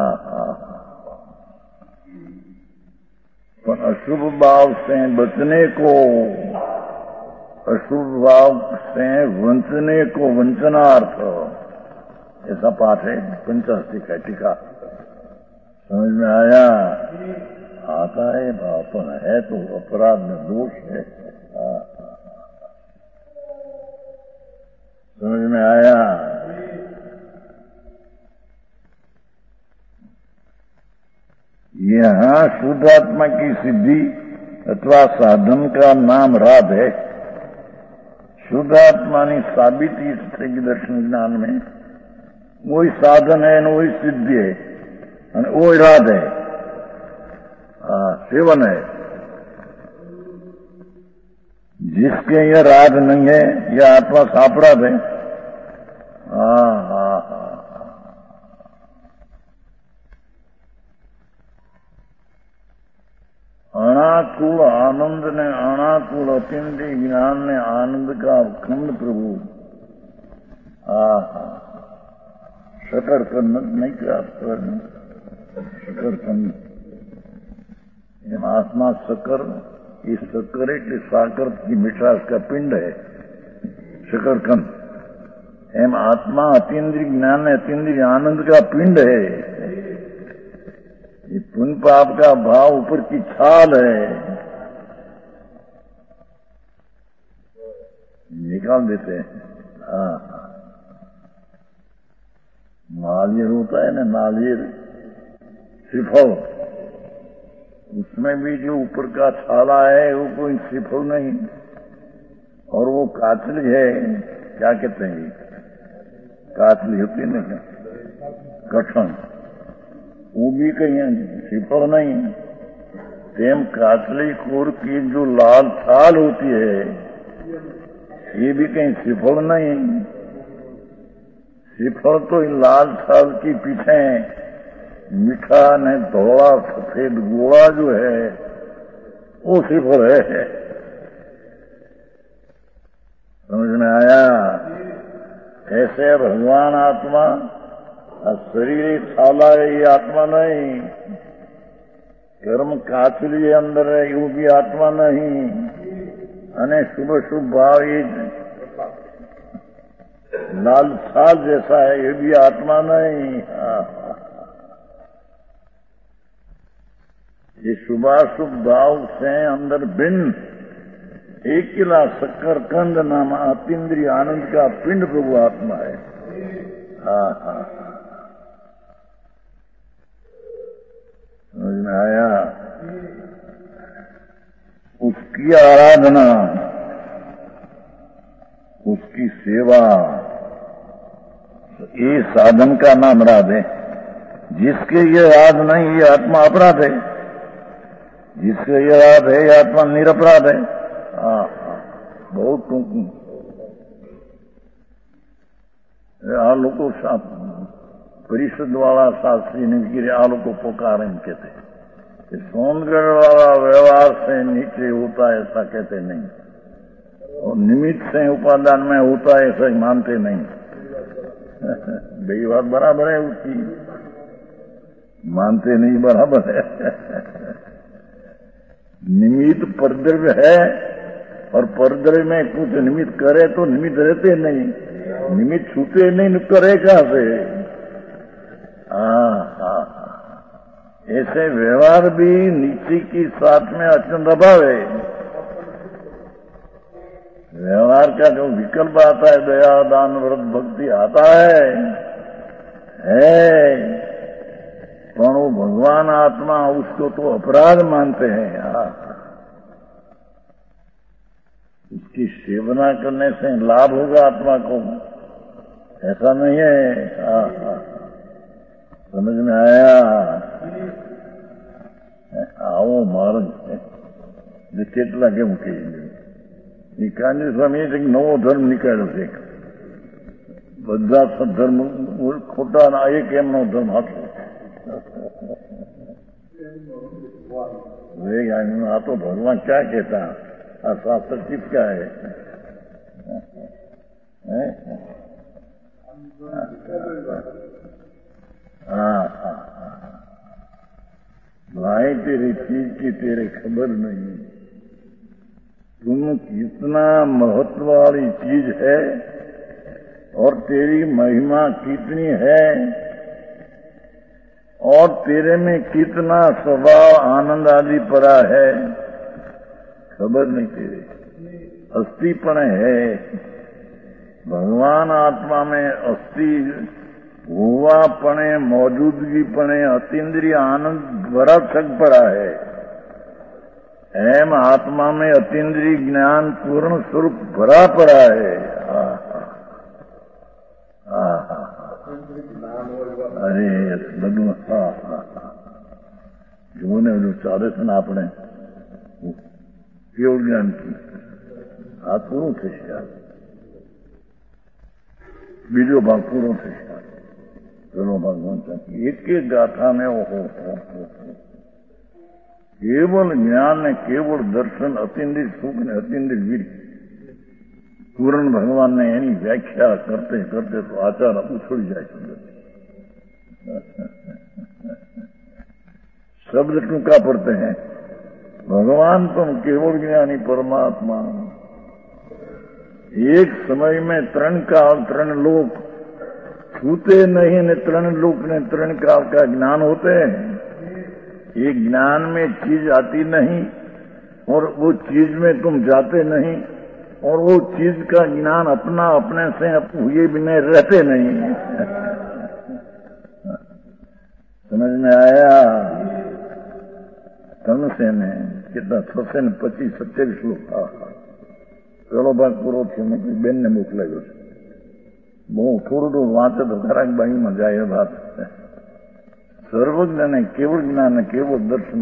पर अशुभ भाव से बचने को, अशुभ भाव से वंचने को वंचनार्थ, ऐसा पाठ है पंचास्ती का टीका। समझ में आया? आता है भाव, पर है तो अपराध में दोष है। समझ में आया? यहां शुद्धात्मा की सिद्धि अथवा साधन का नाम राध है। शुद्धात्मा ने साबिती की दर्शन ज्ञान में वही साधन है, वही सिद्धि है, वही राध है, सेवन है। जिसके यह राध नहीं है, यह आत्मा सापराध है। हाँ हाँ हाँ अनाकूल आनंद ने, अनाकूल अत्यंत ज्ञान ने आनंद का खंड प्रभु आ शकर खंड नहीं प्राप्त करना, शकर खंड आत्मा शकर, इस शक्कर એટલે साकर की मिठास का पिंड है शकरकंद। एम आत्मा अतीन्द्रिय ज्ञान है, अतीन्द्रिय आनंद का पिंड है। ये पुण्य पाप का भाव ऊपर की छाल है, निकाल देते हैं। हाँ, नालियर होता है ना, नालियर श्रीफल, उसमें भी जो ऊपर का छाला है वो कोई श्रीफल नहीं, और वो काचली है, क्या कहते हैं, काचली होती है ना, कठन, वो भी कहीं श्रीफल नहीं। तेम काचली कोर की जो लाल छाल होती है, ये भी कहीं श्रीफल नहीं। श्रीफल तो इन लाल छाल की पीछे मीठा ने धोला सफेद गोला जो है वो श्रीफल है। समझ में आया? ऐसे भगवान आत्मा, शरीर एक छाला है, ये आत्मा नहीं। कर्म काचली अंदर है, वो भी आत्मा नहीं। अने शुभ शुभ भाव ये लाल छाल जैसा है, ये भी आत्मा नहीं। ये शुभाशुभ भाव से अंदर भिन्न एक किला शक्करकंद नाम अतीन्द्रिय आनंद का पिंड प्रभु आत्मा है। हाँ हाँ, समझ में आया? उसकी आराधना, उसकी सेवा, ये साधन का नाम राध है। जिसके ये राध नहीं, ये आत्मा अपराध है। जिसके ये राध है, ये आत्मा निरपराध है। हाँ हाँ, बहुत टूंकी आ लोग परिषद वाला शास्त्री ने आ लोग पुकार कहते, सोनगढ़ वाला व्यवहार से नीचे होता है ऐसा कहते नहीं, और निमित्त से उपादान में होता है ऐसा मानते नहीं। भाई बात बराबर है उसकी, मानते नहीं, बराबर है। निमित्त परद्रव्य है, और परद्रव्य में कुछ निमित्त करे तो निमित्त रहते नहीं, निमित्त छूते नहीं, करे कहां से? हाँ हाँ, ऐसे व्यवहार भी नीचे की साथ में अत्यंत अभाव है। व्यवहार का जो विकल्प आता है, दया दान व्रत भक्ति आता है, है, पर वो भगवान आत्मा उसको तो अपराध मानते हैं। हाँ, उसकी सेवना करने से लाभ होगा आत्मा को, ऐसा नहीं है। आ, आ, समझ में आया? આવો માર્ગ છે જે કેટલા કેમ કહી ગયું. એ કાંજી સ્વામી એક નવો ધર્મ નીકાળ્યો છે. બધા સદ્ધર્મ ખોટા ના એક એમનો ધર્મ હતો. આ તો ભગવાન ક્યાં કહેતા, આ શાસ્ત્ર ચીપકા હે. हाँ हाँ भाई तेरी चीज की तेरे खबर नहीं, तुम कितना महत्व वाली चीज है और तेरी महिमा कितनी है और तेरे में कितना स्वभाव आनंद आदि परा है, खबर नहीं तेरे. अस्थिपण है भगवान आत्मा में, अस्थि होवापणे मौजूदगीपणे अतीन्द्रिय आनंद भरा छक पड़ा है. एम आत्मा में अतीन्द्रिय ज्ञान पूर्ण स्वरूप भरा पड़ा है. अरे બધું હા હા જુઓ ને બધું ચાલે છે ને આપણે કેવું જ્ઞાન આ પૂરું થશે. બીજો ભાગ પૂરો થશે. चलो भगवान चाहिए एक एक गाथा में हो, हो, हो, हो. केवल ज्ञान ने केवल दर्शन अतिन्द्रिय सुख ने अतिन्द्रिय वीर पूर्ण भगवान ने एनी व्याख्या करते करते तो आचार उछल जाए. शब्द टूका पड़ते हैं. भगवान तुम केवल ज्ञानी परमात्मा. एक समय में तरण काल तरण लोक छूते नहीं ने तरण लोक ने तरण काल का ज्ञान होते हैं. एक ज्ञान में चीज आती नहीं और वो चीज में तुम जाते नहीं और वो चीज का ज्ञान अपना अपने से हुए बिना रहते नहीं. समझ में आया? कम से ने कितना छसे ने पच्चीस सत्यावीस श्लोक था. પેલો ભાગ પૂરો થયો. મેં બેન ને મોકલાવ્યો છે. બહુ થોડું થોડું વાંચે તો ખરાક બાઈમાં જાય એ વાત. સર્વજ્ઞ ને કેવળ જ્ઞાન ને કેવળ દર્શન.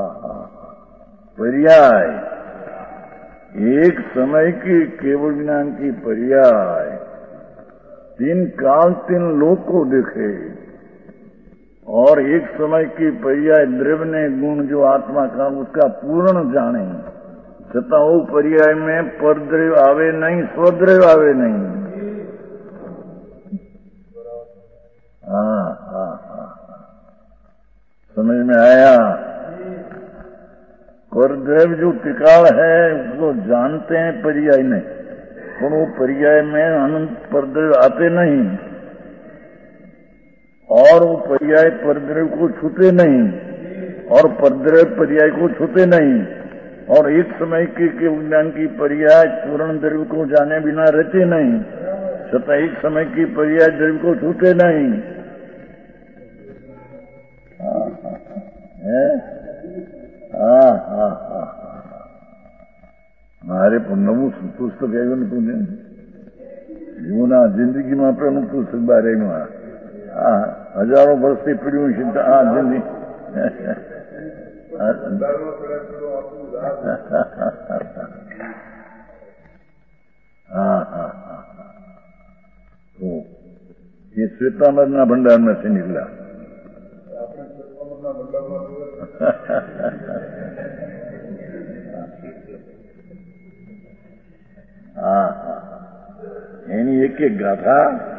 पर्याय एक समय की केवल ज्ञान की पर्याय तीन काल तीन लोक को देखे और एक समय की पर्याय द्रव्य ने गुण जो आत्मा का उसका पूर्ण जाने, छता वो पर्याय में परद्रव्य आवे नहीं, स्वद्रव्य आवे नहीं. हाँ हाँ हाँ समझ में आया? परद्रव्य जो टिकाल है उसको जानते हैं पर्याय नहीं, पर वो पर्याय में अनंत परद्रव्य आते नहीं और वो पर्याय परद्रव्य को छूते नहीं और परद्रव्य पर्याय को छूते नहीं और एक समय के ज्ञान की पर्याय पूर्ण द्रव्य को जाने बिना रहते नहीं, तथा एक समय की पर्याय द्रव्य को छूते नहीं. हाँ हाँ हाँ મારે પણ નવું પુસ્તક આવ્યું ને તું જીવના જિંદગીમાં પેલું પુસ્તક બહાર આવ્યું. આ હજારો વર્ષથી પીડ્યું છે આ જિંદગી. હા હા હા તો એ શ્વેતાંબરના ભંડારમાંથી નીકળ્યા. હા હા એની એક એક ગાથા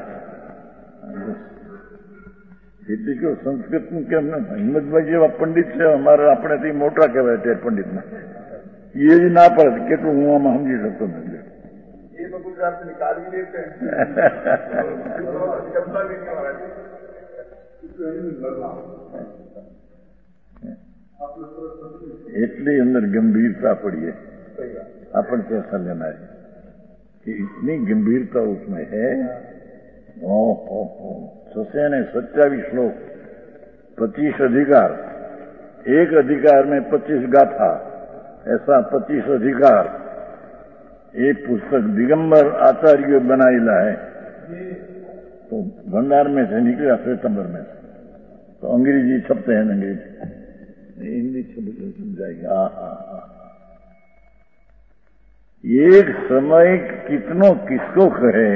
એટલે કે સંસ્કૃતનું કેમ હિંમતભાઈ જેવા પંડિત છે અમારે આપણેથી મોટા કહેવાય તે પંડિતના, એ જ ના પડે કેટલું હું આમાં સમજી શકતો નથી. એટલી અંદર ગંભीरता पड़िए अपन कैसा लेना है कि इतनी गंभीरता उसमें है. छसे ने सत्यावीस श्लोक, पच्चीस अधिकार, एक अधिकार में पच्चीस गाथा, ऐसा पच्चीस अधिकार एक पुस्तक दिगंबर आचार्य बनाईला है, तो भंडार में से निकला सितंबर में से, तो अंग्रेजी छपते हैं, अंग्रेजी हिंदी छप जाएगी। हाँ हाँ हाँ। एक समय कितनों किसको कहे,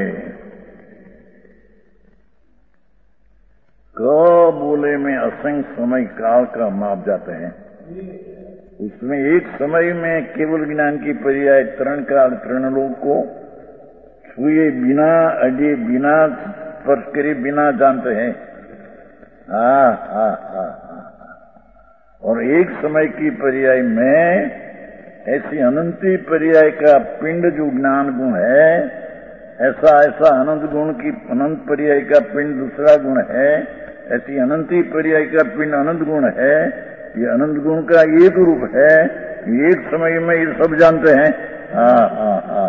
क बोले में असंख्य समय काल का माप जाते हैं। उसमें एक समय में केवल ज्ञान की पर्याय तरण काल तरण लोग को छुए बिना, अजे बिना, स्पर्श करे बिना जानते हैं। हाँ हाँ हाँ हाँ। और एक समय की पर्याय में ऐसी अनंती पर्याय का पिंड जो ज्ञान गुण है, ऐसा ऐसा अनंत गुण की अनंत पर्याय का पिंड दूसरा गुण है, ऐसी अनंती पर्याय का पिंड अनंत गुण है। ये अनंत गुण का एक रूप है, एक समय में ये सब जानते हैं। हाँ हाँ हाँ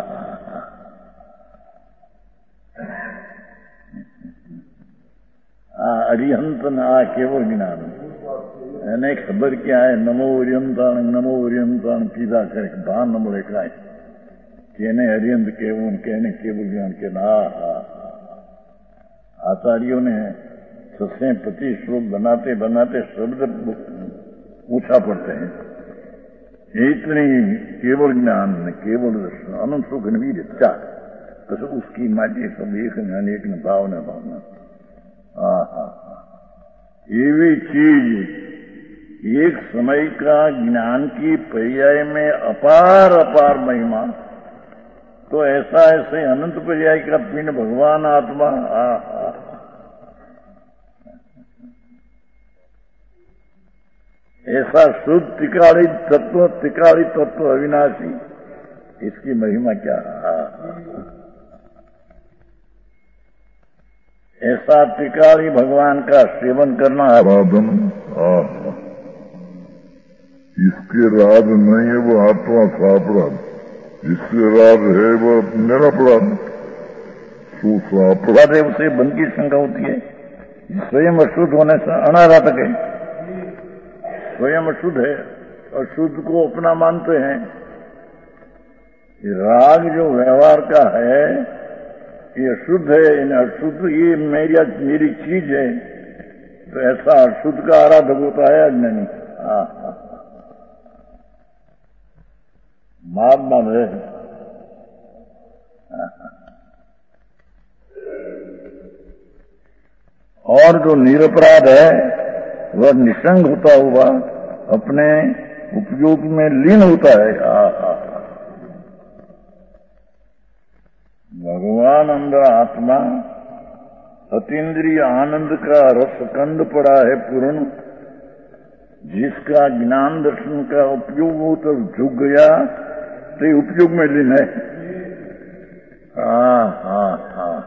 हाँ। अरिहंत ना केवल ज्ञान, એને ખબર क्या है, नमो ओरियंताण नमो ओरियंताण कीधा करे भान न મળે કાંઈ, કેને અરિયંત કેવું કેને કેવल ज्ञान के ना। आचार्यों ने सस्ते पति श्लोक बनाते बनाते शब्द पूछा पड़ते हैं। इतनी केवल ज्ञान केवल दर्शन अनंत सुख वीर चार, तो उसकी माटी सब एक ज्ञान एक न भावना भावना। हाँ हाँ हाँ। ये भी चीज एक समय का ज्ञान की पर्याय में अपार अपार महिमा, तो ऐसा ऐसे अनंत पर्याय का पिंड भगवान आत्मा। हाँ हाँ। ऐसा शुद्ध तिकाड़ी तत्व, तिकाड़ी तत्व अविनाशी, इसकी महिमा क्या। ऐसा तिकाड़ी भगवान का सेवन करना है। इसके राज नहीं है वो आत्मा का अपराध, जिसके राज है वो निरपराध अपराध है, उसे बन की शंका होती है। स्वयं अशुद्ध होने से अनाराधक है, स्वयं अशुद्ध है, अशुद्ध को अपना मानते हैं। राग जो व्यवहार का है ये अशुद्ध है, अशुद्ध ये मेरी मेरी चीज है, तो ऐसा अशुद्ध का आराधक होता है अज्ञानी। हाँ हाँ। महात्मा है। और जो निरपराध है वह निसंग होता हुआ अपने उपयोग में लीन होता है। आ, आ, आ। भगवान अंदर आत्मा अतीन्द्रिय आनंद का रसकंद पड़ा है पूर्ण, जिसका ज्ञान दर्शन का उपयोग हो तो झुक गया, तो उपयोग में लीन है। हाँ हाँ हाँ।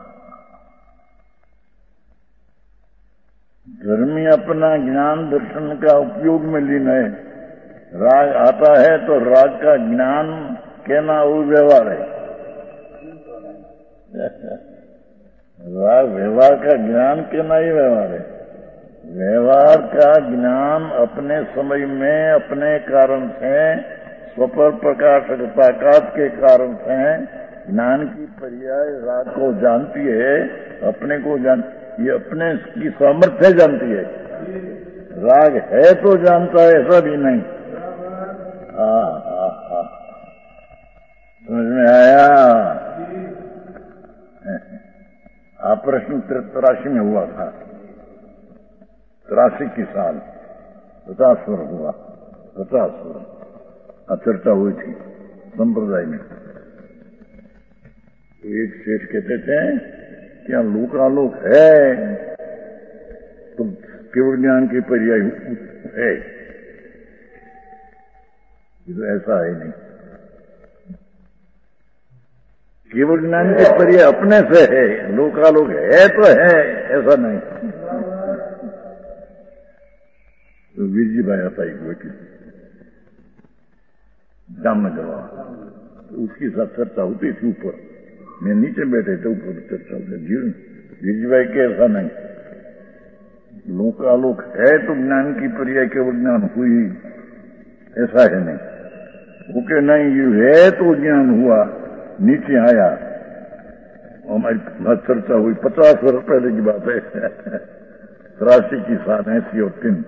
धर्मी अपना ज्ञान दर्शन का उपयोग में लीन है। राग आता है तो राग का ज्ञान कहना वो व्यवहार है। राग व्यवहार का ज्ञान कहना ही व्यवहार है। व्यवहार का ज्ञान अपने समय में अपने कारण से स्वपर प्रकाशक ताकत के कारण से ज्ञान की पर्याय राग को जानती है, अपने को जान, ये अपने की सामर्थ्य जानती है। राग है तो जानता है, ऐसा भी नहीं। हाँ हाँ हाँ, समझ में आया। आप प्रश्न तिरासी में हुआ था, तिरासी की साल पचास वर्ष हुआ, पचास वर्ष चर्चा हुई थी संप्रदाय में। एक सेठ कहते थे क्या लोकालोक है तो केवल ज्ञान की पर्याय है, तो ऐसा है नहीं। केवल ज्ञान की पर्याय अपने से है, लोकालोक है तो है, ऐसा नहीं। तो वीरजी भाई आता एक बेटी जामनगर, उसके साथ चर्चा होती थी ऊपर, मैं नीचे बैठे थे, ऊपर चर्चा होती। वीरजी भाई के ऐसा नहीं, लोकालोक है तो ज्ञान की पर्याय केवल ज्ञान हुई, ऐसा है नहीं। ओके नहीं ये है तो ज्ञान हुआ, नीचे आया। हमारी चर्चा हुई पचास वर्ष पहले की बात है, तिरासी की साल ऐसी और तीन,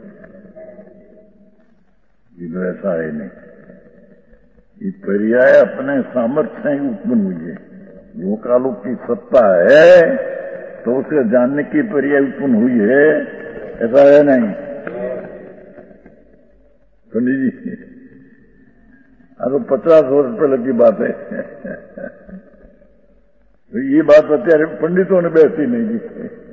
ये ऐसा है नहीं। ये पर्याय अपने सामर्थ्य से ही उत्पन्न हुई है। लोकालोक की सत्ता है तो उसे जानने की पर्याय उत्पन्न हुई है, ऐसा है नहीं पंडित जी। तो पचास वर्ष पहले की बात है। तो ये बात अत्यारे पंडितों ने बैठी नहीं जी।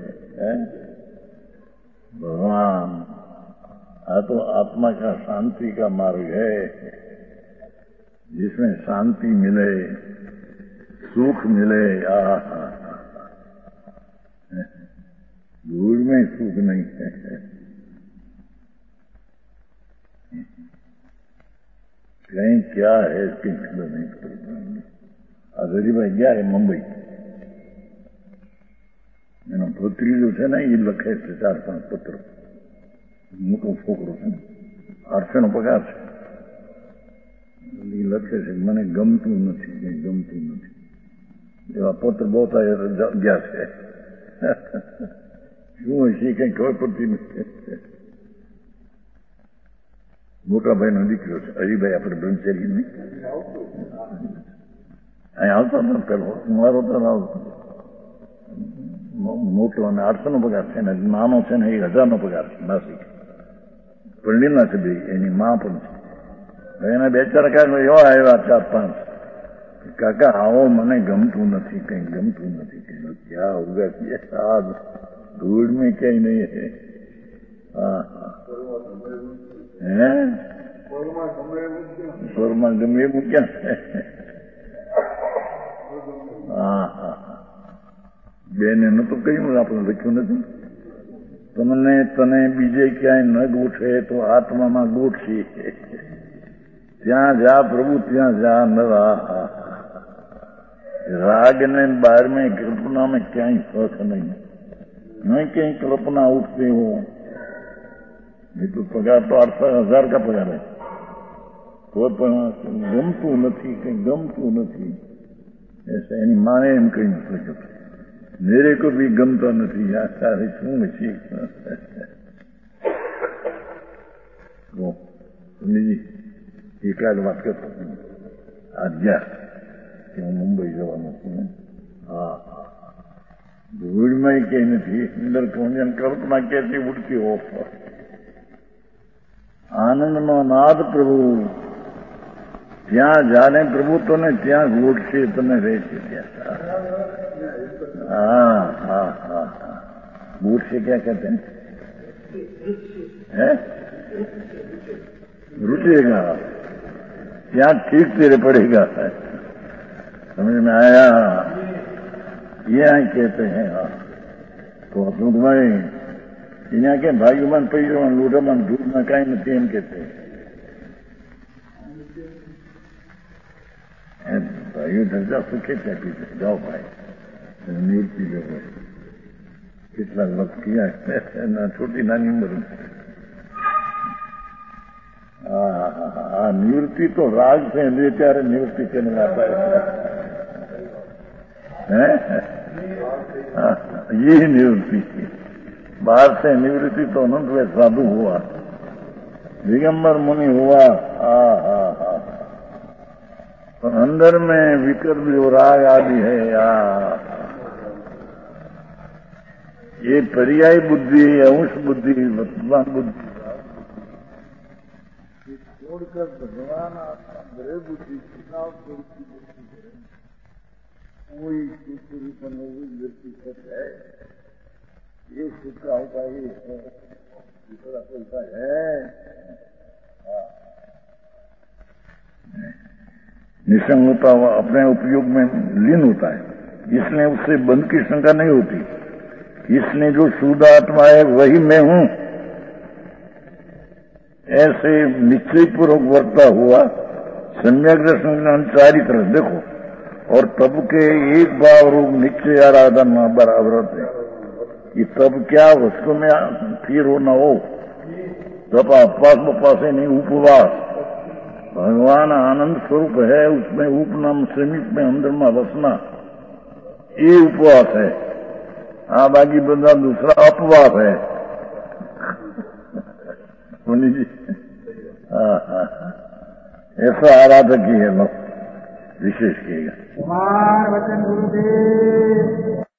भगवान आ तो आत्मा का शांति का मार्ग है, जिसमें शांति मिले, सुख मिले। आ दूर में सुख नहीं है, कहीं क्या है इसकी खबर नहीं कर पाएंगे। अजरी भाई गया है मुंबई, એનો ભત્રીજો છે ને એ લખે છે ચાર પાંચ પત્રો, મોટો છોકરો છે, આઠસો નો પગાર છે, એ લખે છે મને ગમતું નથી, કઈ ગમતું નથી, એવા પત્ર બહુ ગયા છે, શું હશે કઈ ખબર પડતી નથી। મોટા ભાઈનો દીકરો છે હરિભાઈ, આપણે બ્રહ્મચારી નહીં અહીં આવતો હતો પેલો મારો તો આવતો, મોટો અને આઠસો નો પગાર છે ને નાનો છે ને એક હજાર નો પગાર છે માસિક, પરણીના છે બે, એની માં પણ છે। એના બે ચાર કાકા એવા આવ્યા ચાર પાંચ, કાકા આવો મને ગમતું નથી, કઈ ગમતું નથી, કઈ ક્યાં હોગા આ ધૂળ में કઈ નહીં હે। હા હે સ્વરમાં ગમે એવું ક્યાં? હા હા બેને નતું કહ્યું, આપણે લખ્યું નથી, તમને તને બીજે ક્યાંય ન ગોઠે તો આત્મામાં ગોઠશે, ત્યાં જા પ્રભુ ત્યાં જા નરા। राग ने बाहर में कल्पना में क्या ही फर्क नहीं, नहीं कहीं कल्पना उठते हो, ये तो पगार तो आठ हजार का पगार है, तो गमतू नहीं, कहीं गमतू नहीं, ऐसा यानी माने एम कहीं नहीं सकते, मेरे को भी गमता नहीं, या सारे शू नहीं। वो जी एक बात करता आज गया કે હું મુંબઈ જવાનું છું ને, હા ધૂળમાં કઈ નથી, અંદર પહોંચીને કલ્પના ક્યાંથી ઉડતી હો, આનંદનો નાદ પ્રભુ ત્યાં જાણે પ્રભુ તને ત્યાં ગોઠશે, તને રહેશે ત્યાં। હા હા હા હા ગોઠશે क्या कहते हैं, है रुचेगा, ત્યાં ठीक तेरे पड़ेगा, समझ में आया? ये यहाँ कहते हैं। हाँ तो अतुल भाई यहाँ के भाई मन पैसा मन लूटा मन धूप में कहीं नहीं, एम कहते हैं भाई धरजा सुखे चाहती थे, जाओ भाई निवृत्ति जो है कितना वक्त किया ना, छोटी नानी उम्र में। हाँ निवृत्ति तो राग से ले त्यारे निवृत्ति करने आता है, ये निवृत्ति, बाहर से निवृत्ति तो अनंत में साधु हुआ, दिगंबर मुनि हुआ। हाँ हाँ हाँ तो अंदर में विकल्प जो राग आदि है, या ये पर्याय बुद्धि, अंश बुद्धि, वर्तमान बुद्धि छोड़कर भगवान आत्मा बुद्धि चुनाव स्वरूप कोई सूत्र व्यक्ति है, ये सूत्र होता है, दूसरा कोई है निसंग होता हुआ अपने उपयोग में लीन होता है, इसलिए उससे बंध की शंका नहीं होती। इसलिए जो शुद्ध आत्मा है वही मैं हूं, ऐसे निश्चय पूर्वक वर्ता हुआ सम्यक दर्शन चारित्र देखो, और तब के एक भाव रूप निश्चय आराधना बराबर है कि तब क्या वस्तु में फिर हो न हो, तब पास बपास नहीं, उपवास भगवान आनंद स्वरूप है, उसमें उपनाम समीप में अंदर में बसना, ये उपवास है। हाँ, बाकी बंदा दूसरा अपवास है। मुनि जी, हाँ हाँ, ऐसा आराधक ही है लोग विशेष किएगा। कुमार वचन गुरुदेव।